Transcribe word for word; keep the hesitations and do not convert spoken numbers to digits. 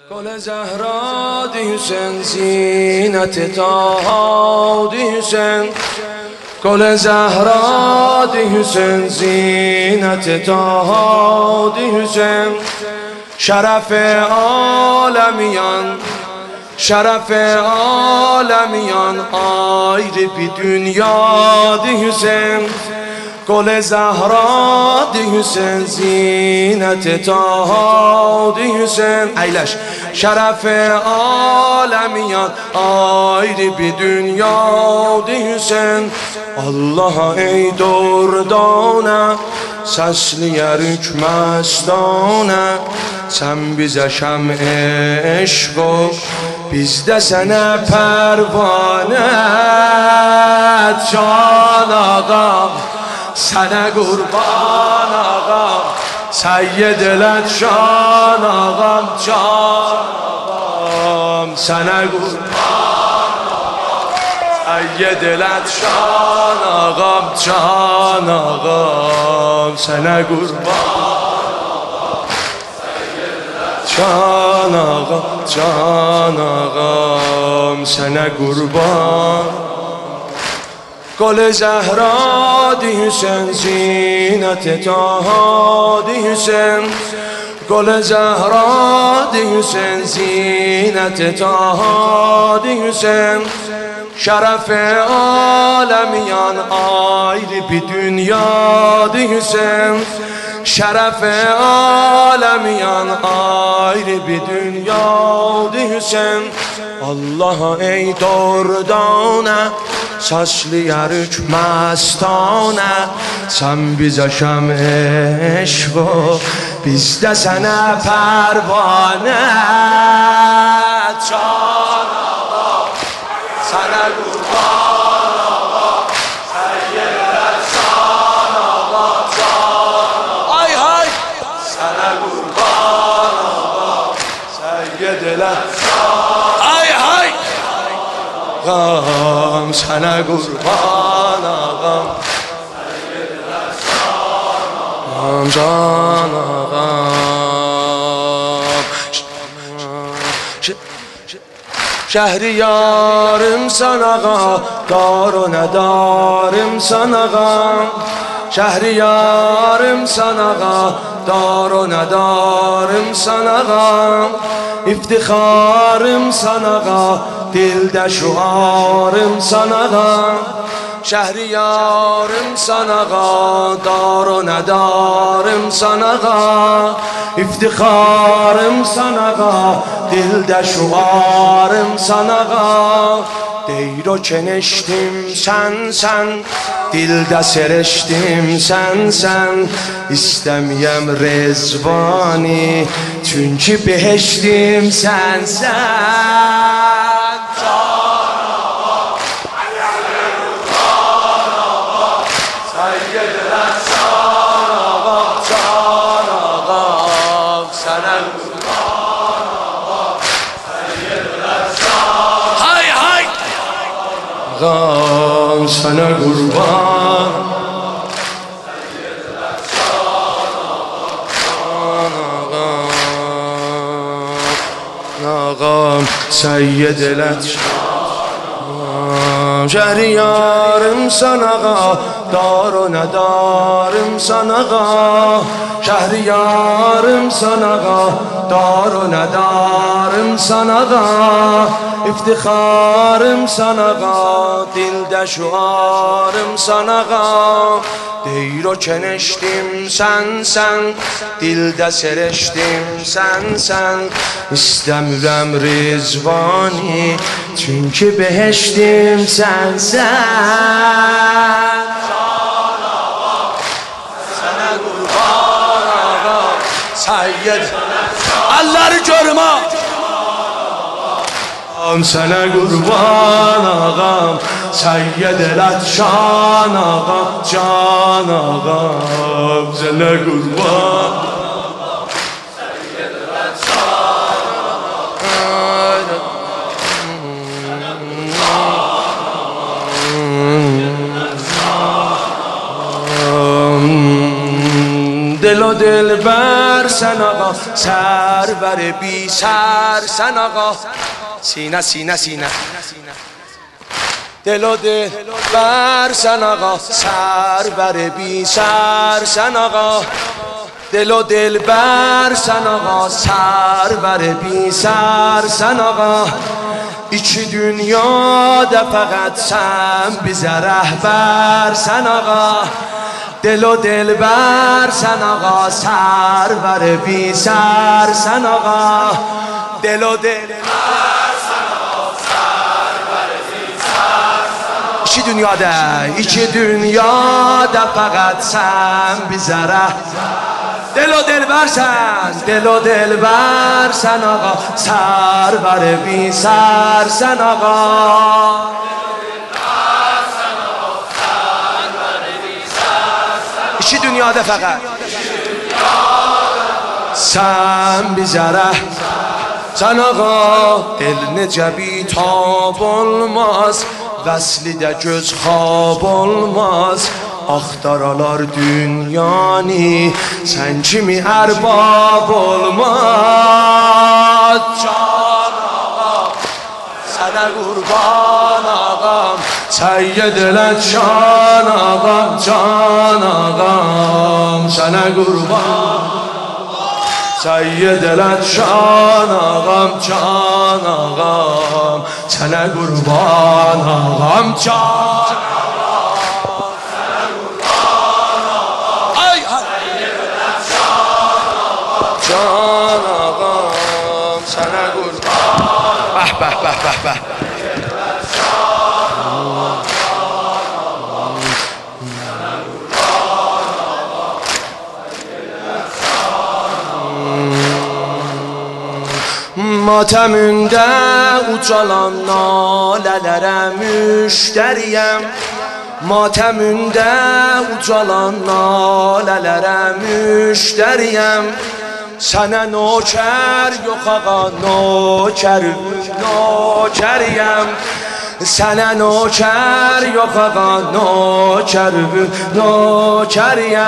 گل زهرا دی حسین زینت طه دی حسین گل زهرا دی حسین زینت طه دی حسین شرف عالمیان شرف عالمیان ayrı bir dünya di Hüseyin گل زهرا دی حسین زینت طه دی حسین ایلش شرف عالمیان ayrı bir dünya di Hüseyin Allah ey durdane sesliyer hükmestane sen bize şem eşk ol biz de sana pervane can ağam sana kurban ağam Seyyid elet şan ağam can ağam sana kurban Seyyid elet şan ağam can ağam sana kurban Can ağam can ağam sana kurban گل زهرا دی حسین زینت طه دی حسین گل زهرا دی حسین زینت طه دی حسین şeref alemiyan ayrı bir dünya di Hüseyin şeref alemiyan ayrı bir dünya di Hüseyin Allah ey durdane saçlıyer hükmestane sen bize şem eşk ol biz de sana pervane can ağam sana kurban ağam Seyyid şan ağam can ay hay sana kurban ağam Seyyid ay hay ağam sana kurban ağam ağam can ağam Şehriyarım sana dar o nedarım sana Şehriyarım sana dar o nedarım sana İftiharım sana dilde şuarım sana Şehriyarım sana dar o nedarım sana İftiharım sana dilde şuarım sana Deyro çeneştim sen sen dilde sereştim sen sen İstemiyem rezvani çünkü beheştim sen sen ağam sana kurban ağam Seyyid elet şan şehriyarım sana dar o nedarım sana şehriyarım sana dar o nedarım sana İftiharım sana dilde şuarım sana Deyro çeneştim sen sen dilde sereştim sen sen İstemürem rizvani çünkü beheştim sen sen sana kurban ağam Seyyid Allah'ı görme sana kurban ağam Seyyid elet şan ağam can ağam sana kurban Seyyid elet şan ağam Dil o dilber سن آقا سرور بی سر سن آقا سینه سینه سینه دل و دل بر سن آقا سرور بی سر سن آقا دل و دل بر سن آقا سرور بی سر سن آقا İki dünyada fəqət sən bizə rəhbər sən ağa Del o delbər sən ağa sərvər bizər sən ağa Del o delbər sən ağa sərvər bizər sən ağa İki dünyada, iki dünyada fəqət sən bizə rəhbər دل و دلبر سن دل و دلبر سن آقا سرور بی سر سن آقا İki dünyada fəqət Sən bizə sən ağa Dil necə bitab olmaz Vəsli də göz xab olmaz Axtaralar dünyanı Sən kimi ərbab olmaz Can ağam Sənə qurban ağam Səyyid elə can ağam Can ağam Sənə qurban Səyyid elə can ağam Can ağam Sənə qurban ağam Can Can ağam sənə qurban Bəh bəh bəh bəh bəh Matəmündə ucalan nalələrə müştəriyəm Matəmündə ucalan nalələrə müştəriyəm Sənə nökər yox ağa nökər nökəriyəm Sənə nökər yox ağa nökər nökəriyəm